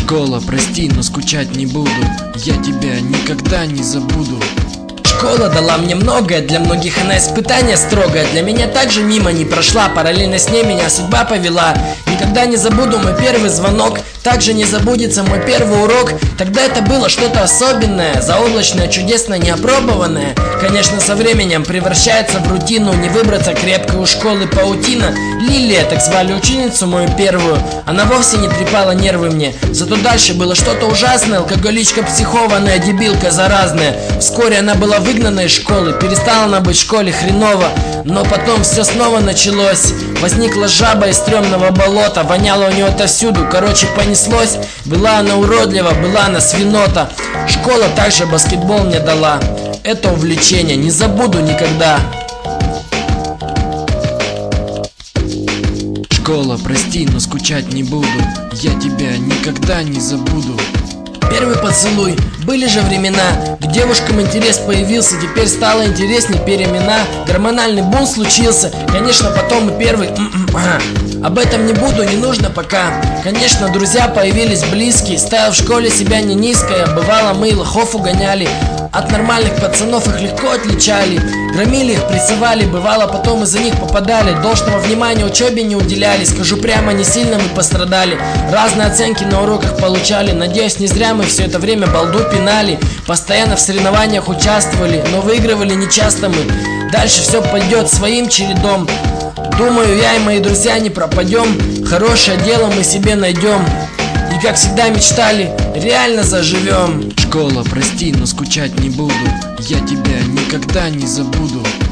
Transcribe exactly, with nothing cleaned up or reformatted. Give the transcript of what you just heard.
Школа, прости, но скучать не буду. Я тебя никогда не забуду. Школа дала мне многое, для многих она испытание строгое. Для меня также мимо не прошла, параллельно с ней меня судьба повела. Никогда не забуду мой первый звонок, также не забудется мой первый урок. Тогда это было что-то особенное, заоблачное, чудесное, неопробованное. Конечно, со временем превращается в рутину, не выбраться крепко у школы паутина. Лилия, так звали ученицу мою первую, она вовсе не трепала нервы мне. Зато дальше было что-то ужасное, алкоголичка психованная, дебилка заразная. Вскоре она была выгнана из школы, перестала она быть в школе хреново. Но потом все снова началось. Возникла жаба из стрёмного болота, воняло у нее отовсюду, короче понеслось. Была она уродлива, была она свинота. Школа также баскетбол мне дала. Это увлечение не забуду никогда. Школа, прости, но скучать не буду. Я тебя никогда не забуду. Первый поцелуй, были же времена, к девушкам интерес появился, теперь стало интересней перемена. Гормональный бум случился, конечно, потом и первый. Об этом не буду, не нужно пока. Конечно, друзья появились близкие, ставил в школе себя не низкое. Бывало, мы лохов угоняли, от нормальных пацанов их легко отличали. Громили их, прессовали, бывало, потом из-за них попадали. Должного внимания учебе не уделяли, скажу прямо, не сильно мы пострадали. Разные оценки на уроках получали, надеюсь, не зря мы все это время балду пинали. Постоянно в соревнованиях участвовали, но выигрывали нечасто мы. Дальше все пойдет своим чередом. Думаю, я и мои друзья не пропадем. Хорошее дело мы себе найдем. И как всегда мечтали, реально заживем. Школа, прости, но скучать не буду. Я тебя никогда не забуду.